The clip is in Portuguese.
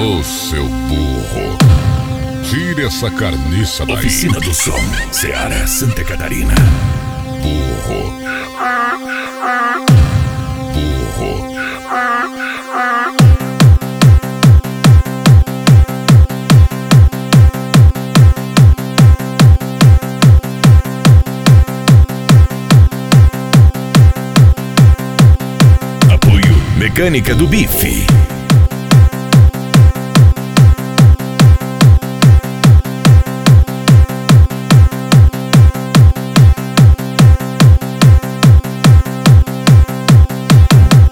Ô, seu burro. Tire essa carniça daí. Oficina do Som, Ceará, Santa Catarina. Burro. Burro. Apoio Mecânica do Bife.